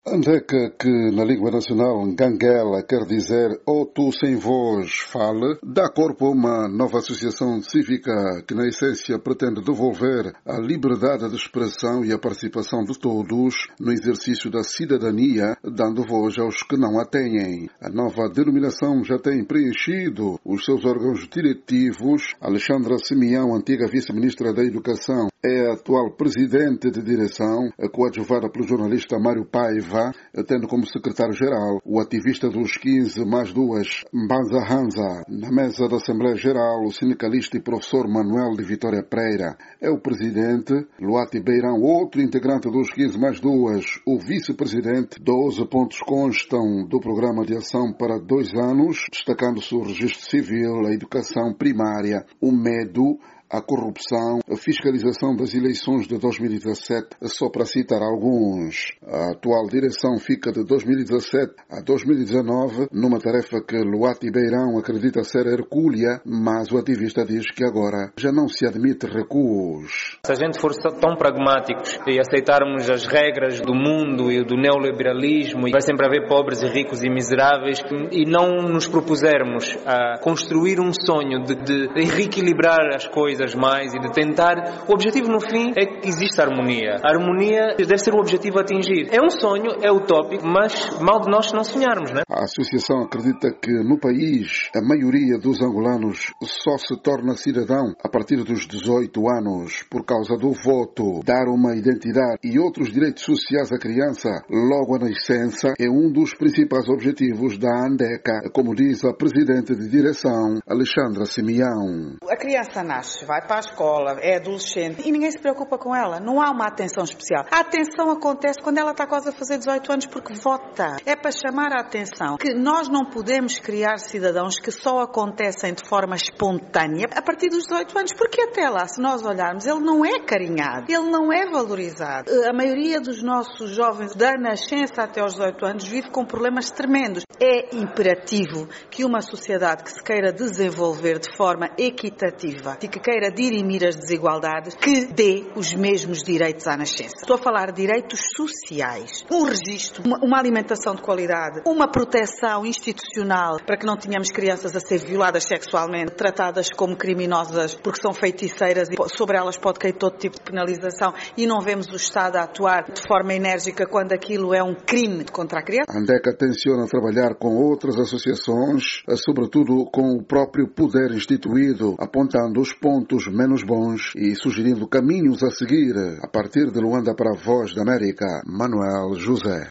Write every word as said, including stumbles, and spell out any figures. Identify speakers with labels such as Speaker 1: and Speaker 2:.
Speaker 1: Andeca, que na língua nacional Nganguela quer dizer ou tu sem voz fale, dá corpo a uma nova associação cívica que na essência pretende devolver a liberdade de expressão e a participação de todos no exercício da cidadania, dando voz aos que não a têm. A nova denominação já tem preenchido os seus órgãos diretivos. Alexandra Semião, antiga vice-ministra da Educação, é a atual presidente de direção, coadjuvada pelo jornalista Mário Paiva, tendo como secretário-geral o ativista dos quinze mais duas, Mbanza Hanza. Na mesa da Assembleia Geral, o sindicalista e professor Manuel de Vitória Pereira é o presidente, Luati Beirão, outro integrante dos quinze mais duas, o vice-presidente. doze pontos constam do programa de ação para dois anos, destacando-se o registro civil, a educação primária, o medo, a corrupção, a fiscalização das eleições de dois mil e dezassete, só para citar alguns. A atual direção fica de dois mil e dezassete a dois mil e dezanove numa tarefa que Luati Beirão acredita ser hercúlea, mas o ativista diz que agora já não se admite recuos.
Speaker 2: Se a gente for tão pragmáticos e aceitarmos as regras do mundo e do neoliberalismo, vai sempre haver pobres e ricos e miseráveis, e não nos propusermos a construir um sonho de, de reequilibrar as coisas mais e de tentar, o objetivo no fim é que exista harmonia. A harmonia deve ser o objetivo a atingir. É um sonho, é utópico, mas mal de nós se não sonharmos, né?
Speaker 1: A associação acredita que no país a maioria dos angolanos só se torna cidadão a partir dos dezoito anos por causa do voto. Dar uma identidade e outros direitos sociais à criança logo à nascença é um dos principais objetivos da Andeca, como diz a presidente de direção, Alexandra Semião.
Speaker 3: A criança nasce, vai para a escola, é adolescente e ninguém se preocupa com ela. Não há uma atenção especial. A atenção acontece quando ela está quase a fazer dezoito anos porque vota. É para chamar a atenção que nós não podemos criar cidadãos que só acontecem de forma espontânea a partir dos dezoito anos, porque até lá, se nós olharmos, ele não é carinhado, ele não é valorizado. A maioria dos nossos jovens da nascença até aos dezoito anos vive com problemas tremendos. É imperativo que uma sociedade que se queira desenvolver de forma equitativa e que queira dirimir as desigualdades, que dê os mesmos direitos à nascença. Estou a falar de direitos sociais, um registro, uma, uma alimentação de qualidade, uma proteção institucional para que não tenhamos crianças a ser violadas sexualmente, tratadas como criminosas porque são feiticeiras e sobre elas pode cair todo tipo de penalização e não vemos o Estado a atuar de forma enérgica quando aquilo é um crime contra a criança.
Speaker 1: A Andeca tenciona trabalhar com outras associações, sobretudo com o próprio poder instituído, apontando os pontos menos bons e sugerindo caminhos a seguir. A partir de Luanda para a Voz da América, Manuel José.